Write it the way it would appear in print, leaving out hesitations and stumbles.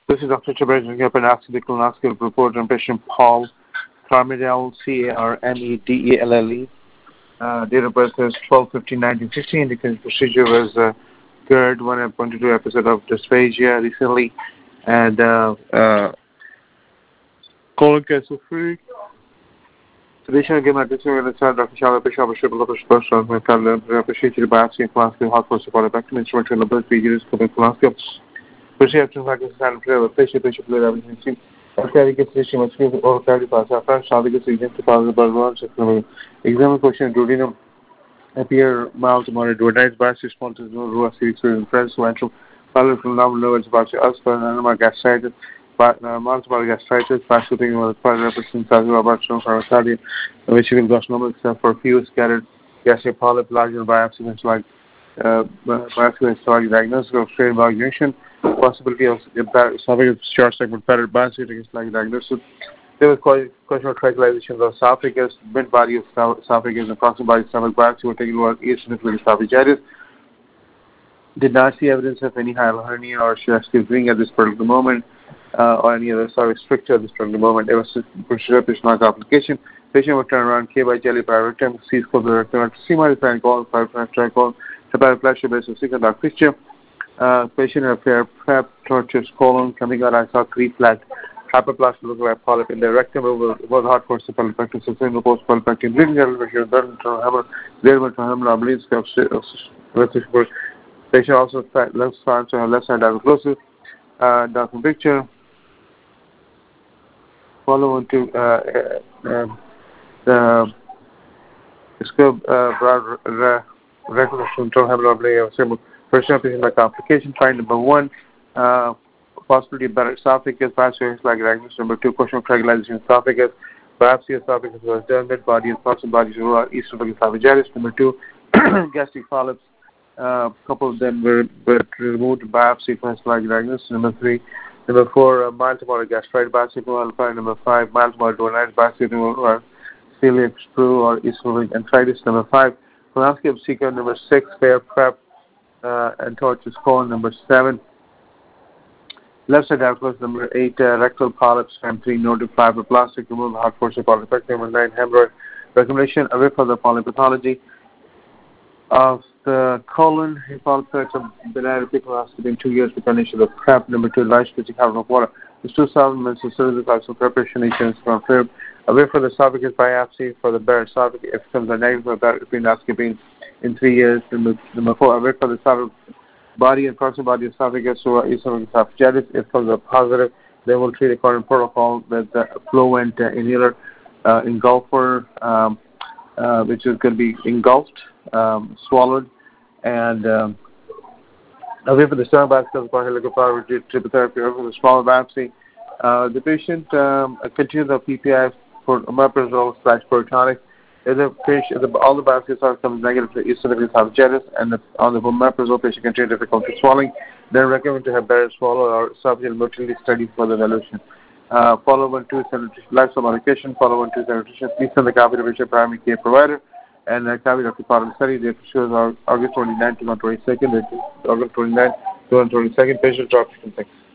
This is Dr. Chabrasian Kapanaski, colonoscopy report on patient Paul Carmedel, Carmedelle. Date of birth is 12/15/1960. Indicated procedure was GERD, 1.22 episode of dysphagia recently, and colon cancer free. Additional game at this moment, Dr. Shala Bishop, appreciate your biopsy and colonoscopy, hot for support, instrumental ability, use colonoscopy. Perception factors and prayer of patient player everything. Authentication must give or carry pass. After Sadiq is identified by the example question duodenum appear mild to moderate duodenitis bias responses no raw series in French ventral follow from normal levels about aspirin and gastritis but multiple gastritis fasting with required represents as well about cardiac which will got normal except for few scattered gastric polyp larger biopsies like biopsy like diagnosis of strain bug junction. Possibility of esophagus short segment pattern biopsy against like diagnosis. There was question of triangulation of esophagus, mid body of esophagus, and proximal body stomach biopsy were taken over eosinophilic esophagitis. Did not see evidence of any hilar hernia or chest ring at this particular moment, or any other esophagus stricture at this particular moment. It was considered not complication. Patient would turn around K by jelly by rectum, C scope the rectum, C minus triangle, 5 triangle, hepatoplasia based on second dark picture. Patient had prep tortuous colon coming out. I saw 3 flat hyperplastic look like polyp in the rectum. It was hard for polypectin, single post polypectin, bleeding elevation, obliques, patient also left side, so left side diagnosis. Document picture. Follow on to the scope broad reconstruction of first patient by complication. Find number 1, possibility of better esophagus, biopsy like diagnosis. Number 2, question of triangulation esophagus. Biopsy esophagus was done, mid body and proximal body eosinophilic esophagitis. Number 2, gastric polyps. Couple of them were removed. Biopsy first like diagnosis. Number 4, mild to moderate gastritis biopsy. Number 5, mild to moderate duodenitis biopsy, celiac sprue or eosinophilic enteritis. Number 5, colonoscopy of seeker. Number 6, fair prep and tortuous colon. Number 7, left side diagnosis. Number 8, rectal polyps. Number 3, noted fibroblastic removal, hard force polypectomy. Number 9, hemorrhoid. Recommendation away from the polypathology of the colon. Polyps have been added colonoscopy in 2 years with condition of prep. Number 2, large specific carbon of water. There's 2 supplements and cervical of preparation insurance from FIRB. Away from the esophagus biopsy for the bare esophagus if it comes a negative for endoscopy in 3 years. Number 4, away from the esophagus body and proximal body esophagus or eosinophilic esophagitis. If it comes a positive, they will treat according to protocol with the fluent inhaler engulfer, which is going to be engulfed, swallowed, and away from the stomach biopsy, triple therapy, away from the smaller biopsy. The patient continues the PPI for omeprazole/protonix. All the biopsies are come negative to eosinophilic esophagitis, and on the omeprazole patient continues difficulty swallowing. Then recommend to have better swallow or esophageal motility study for the evaluation. Follow 1-2 lifestyle modification. Follow 1-2 nutrition. Please send the copy to your primary care provider. And a copy of the part of the study that shows August 29 to 22nd. August 29 to 22nd. Patient drop.